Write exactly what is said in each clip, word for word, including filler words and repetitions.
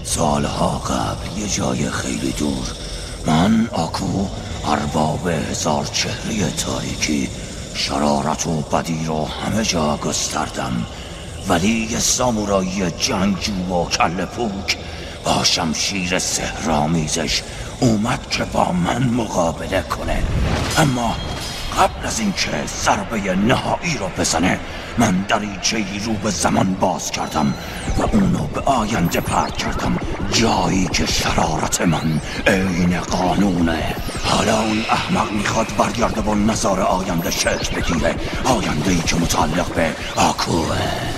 سالها قبل یه جای خیلی دور، من آکو ارباب هزار چهره تاریکی شرارت و بدی رو همه جا گستردم، ولی یه سامورایی جنگجو و کله پوک با شمشیر سحرآمیزش اومد که با من مقابله کنه. اما قبل از اینکه ضربه نهایی رو بزنه، من دریچه‌ای رو به زمان باز کردم و اونو به آینده پرت کردم، جایی که شرارت من عین قانونه. حالا اون احمق میخواد برگرده و نظار آینده شکل بگیره، آینده‌ای که متعلق به آکوه.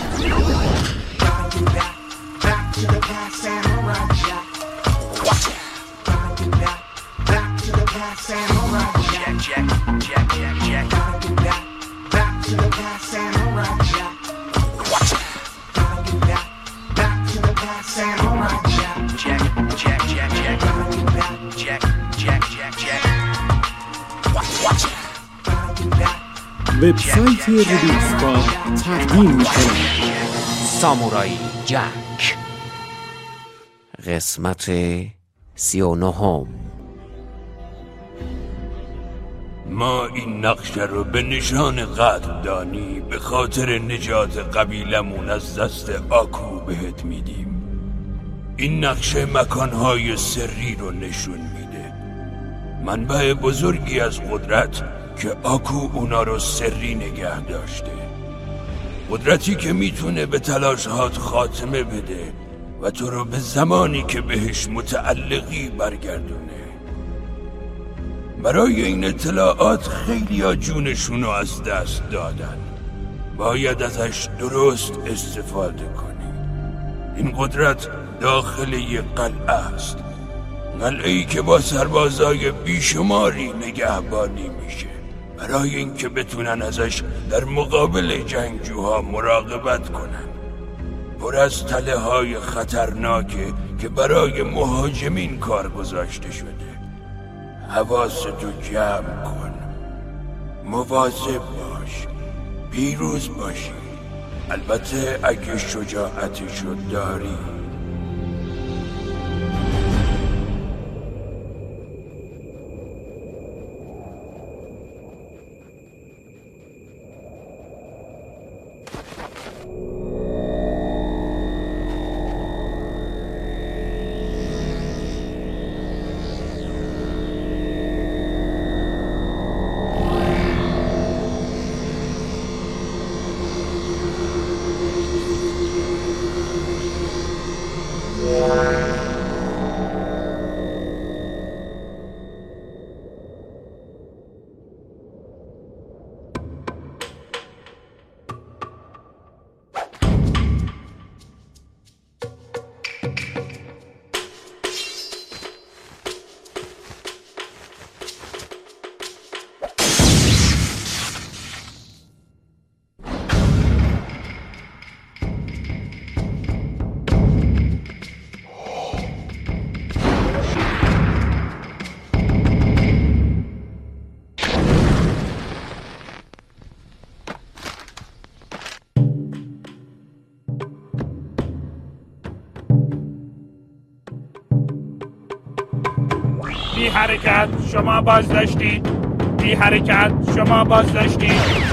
وبسایت رادیوسپا تقدیم می‌کند سامورایی جک، قسمت سی و نهم. ما این نقشه رو به نشان قدردانی به خاطر نجات قبیلمون از دست آکو بهت میدیم. این نقشه مکانهای سری رو نشون میده، منبع بزرگی از قدرت که آکو اونا رو سری نگه داشته، قدرتی که میتونه به تلاشات خاتمه بده و تو رو به زمانی که بهش متعلقی برگردونه. برای این اطلاعات خیلی ها جونشونو از دست دادن، باید ازش درست استفاده کنی. این قدرت داخل یه قلعه است، قلعه‌ای که با سربازای بیشماری نگهبانی میشه، برای اینکه بتونن ازش در مقابل جنگجوها مراقبت کنن. پر از تله های خطرناکه که برای مهاجمین کار گذاشته شده. حواستو جمع کن، مواظب باش، پیروز باشی، البته اگه شجاعتشو داری. بی حرکت شما باز داشتید، بی حرکت شما باز داشتید.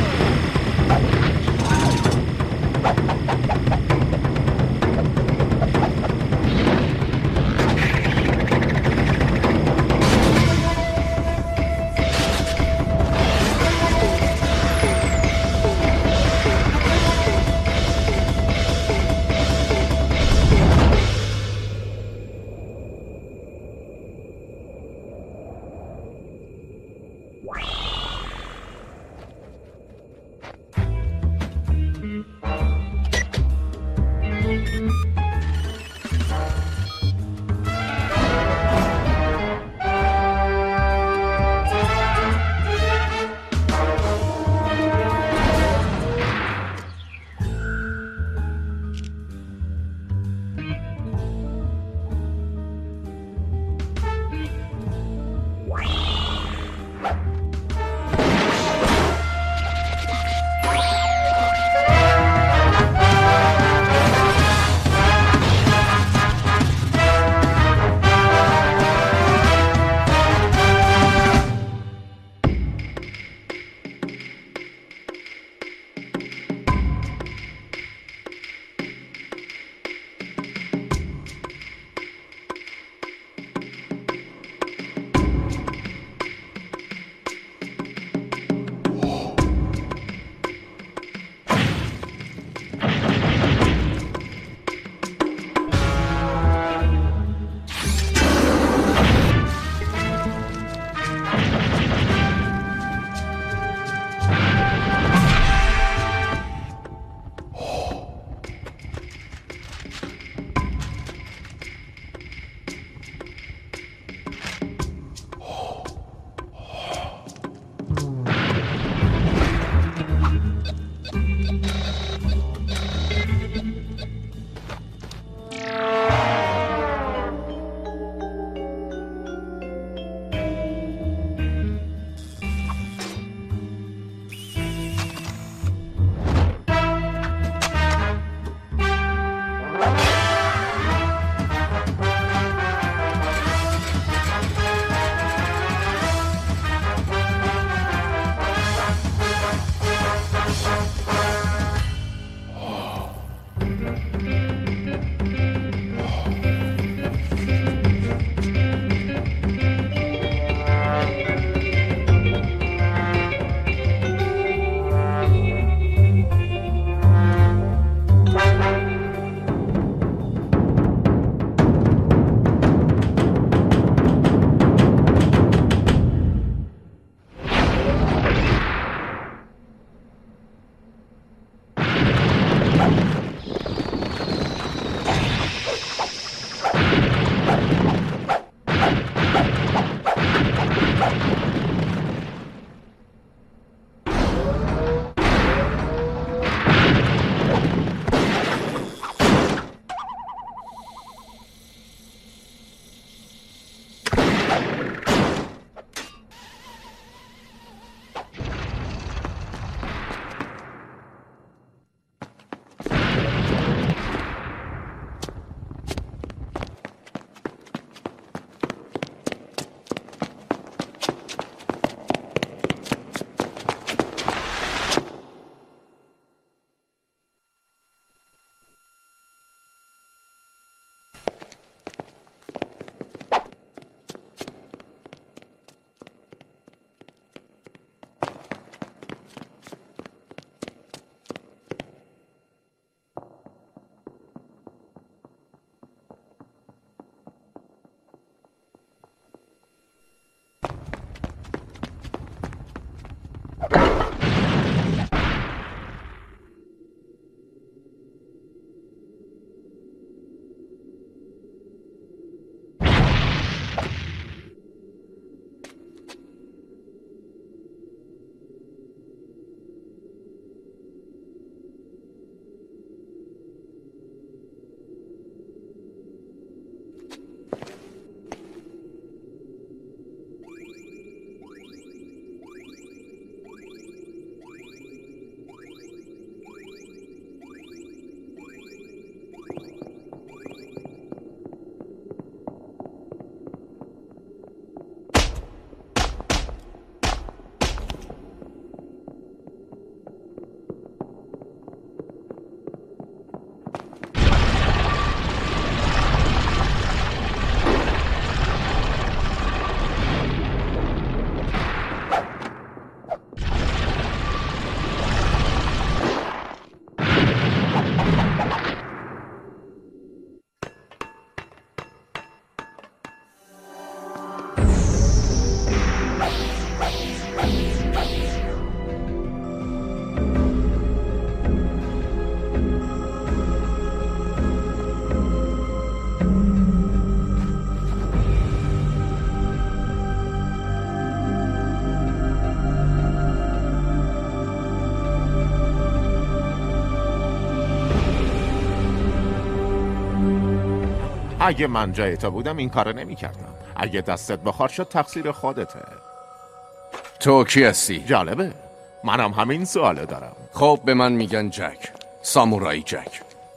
اگه من جای تو بودم این کارو نمی کردم. اگه دستت بخار شد تقصیر خودته. تو کی هستی؟ جالبه، منم همین سوالو دارم. خب به من میگن جک، سامورایی جک.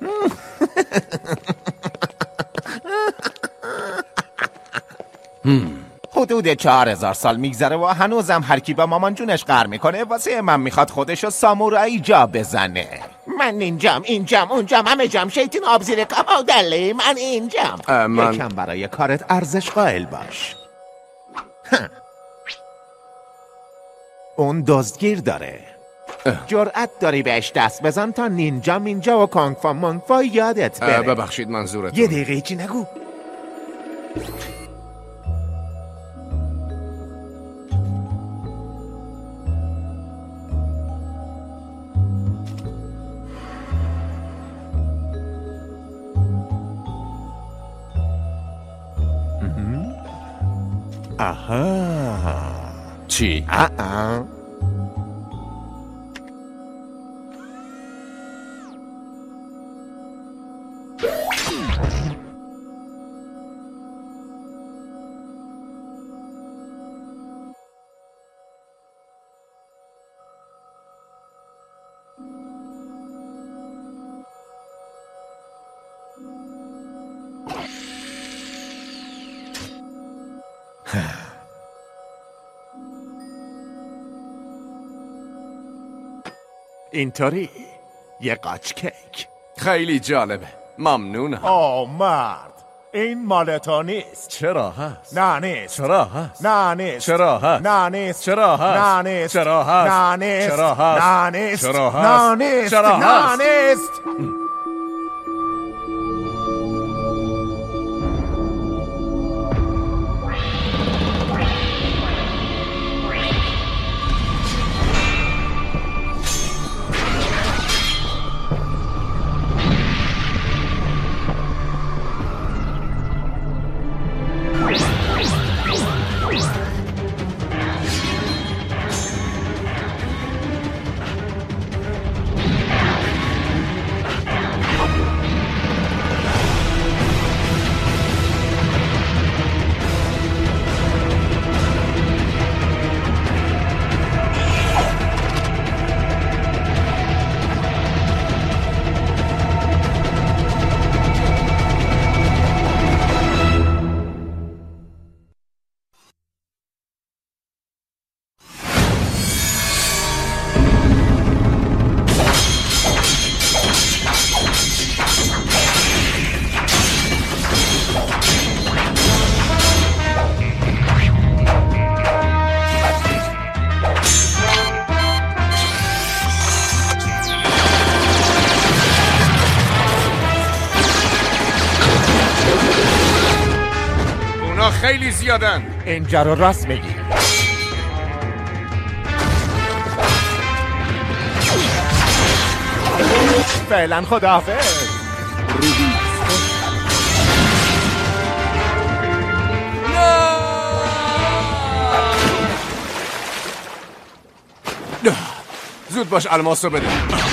حدود چهار هزار سال میگذره و هنوزم هر کی با مامان جونش قهر میکنه واسه من میخواد خودشو سامورایی جا بزنه. من اینجام اینجام اونجام همه جام، شیطین آب زیر کما دلی، من اینجام. من... یکم برای کارت ارزش قائل باش. اون دزدگیر داره. جرأت داری بهش دست بزن تا نینجا مینجا و کانگفا مانگفا یادت بره. ببخشید منظورتون. یه دقیقه چی نگو. آها. چی؟ آها. اینطوری یه قاچ کیک. خیلی جالبه، ممنونم. آه مرد، این مال تو نیست. چرا هست؟ نه نیست. چرا هست؟ نه نیست. چرا هست؟ نه نیست. چرا هست؟ نه نیست. چرا هست؟ نه نیست. چرا هست؟ نه نیست. چرا هست؟ نه نیست. چرا هست؟ نه نیست. خیلی زیادن. اینجا رو راست میگی. فعلا خداحافظ. زود باش الماس رو بده.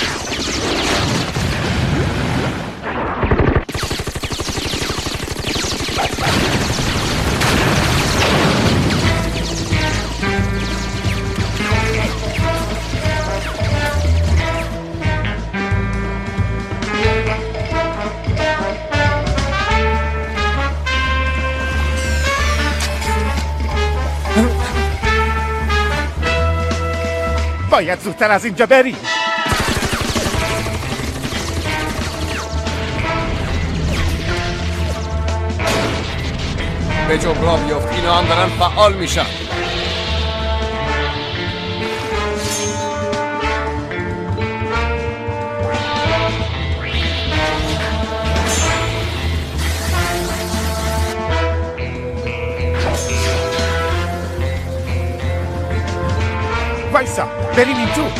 باید زودتر از اینجا بریم. به جبرا را بیافت، اینا هم دارن فعال میشن. وایسا بریم این تو.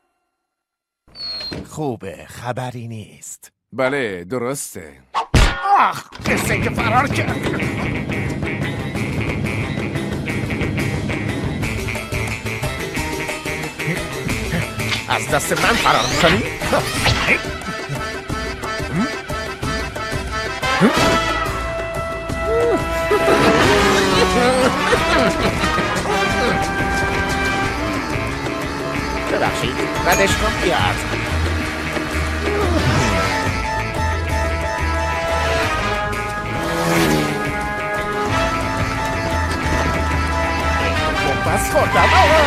خوبه، خبری نیست. بله درسته. آخ قصه که فرار کرد. از دست من فرار میکنی؟ ببخشید ردش کن بیاد. بس خوردم.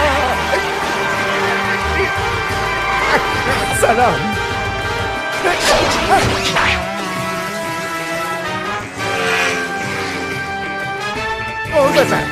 سلام. او بزن.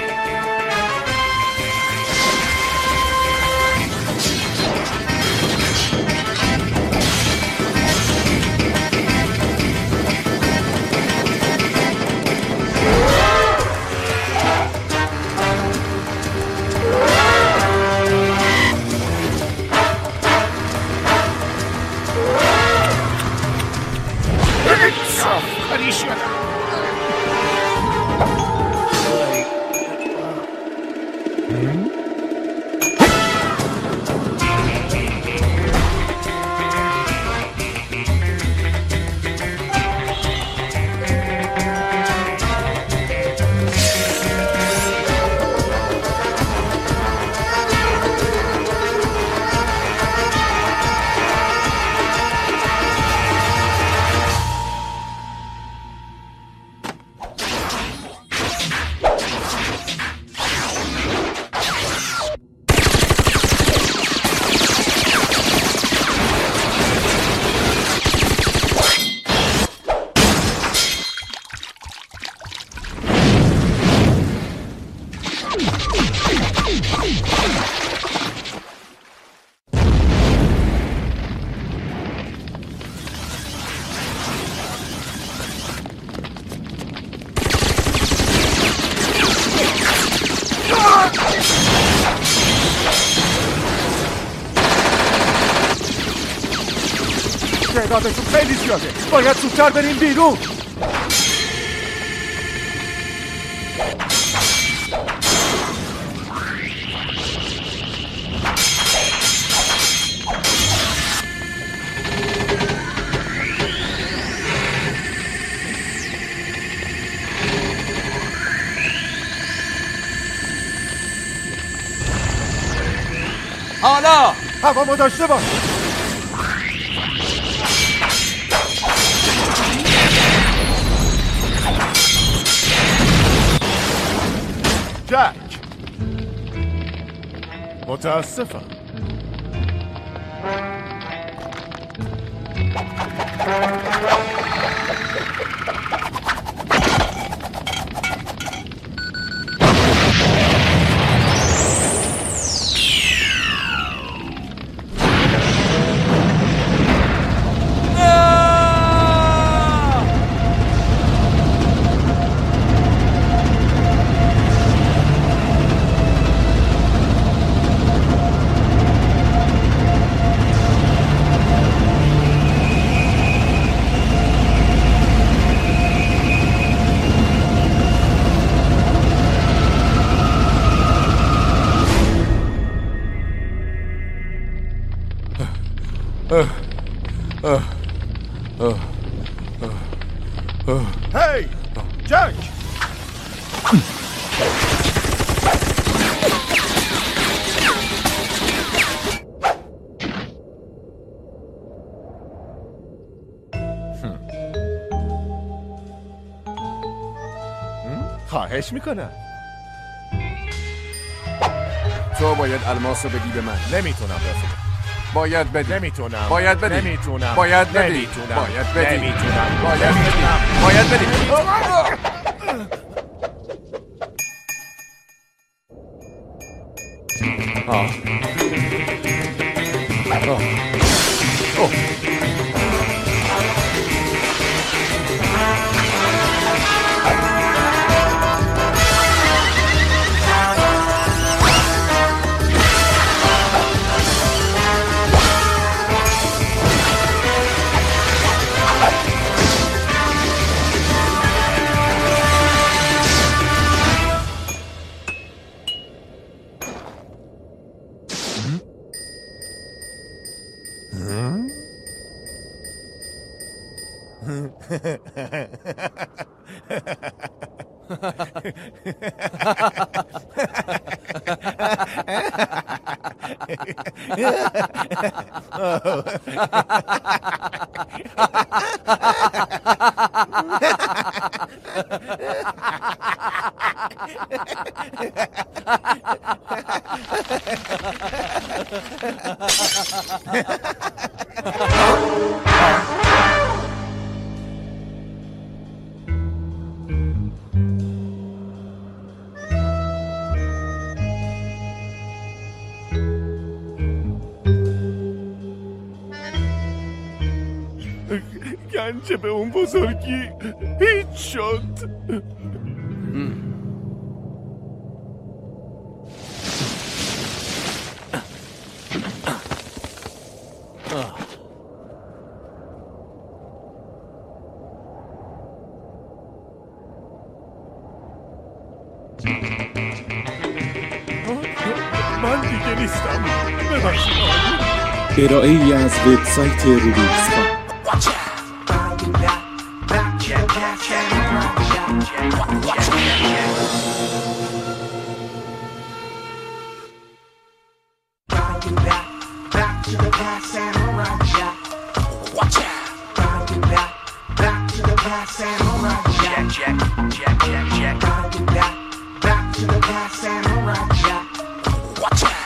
تعدادشون خیلی زیاده. باید زودتر بریم بیرون. حالا هوا داشته باش. جک متاسفم. هی جک خواهش میکنم. تو باید الماس رو بدی به من. نمیتونم رفیق. باید بدی. نمیتونم. باید بدی. نمیتونم. باید بدی. نمیتونم. باید بدی. نمیتونم. باید بدی. باید بدی. آه. آه. اوه. گنج به اون بزرگی هیچ شد. من دیگه نیستم. ببخشید. ارائه ای از وبسایت روبیکس‌ها. Watch out!